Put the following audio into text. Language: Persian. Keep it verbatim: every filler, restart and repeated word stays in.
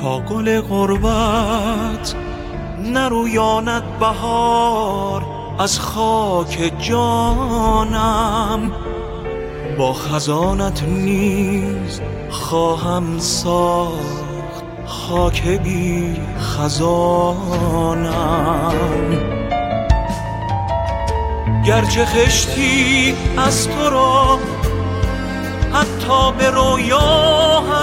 تا گل غربت نرویاند بهار از خاک جانم، با خزانت نیز خواهم ساخت خاک بی خزانم. گرچه خشتی از تو را حتی به رویا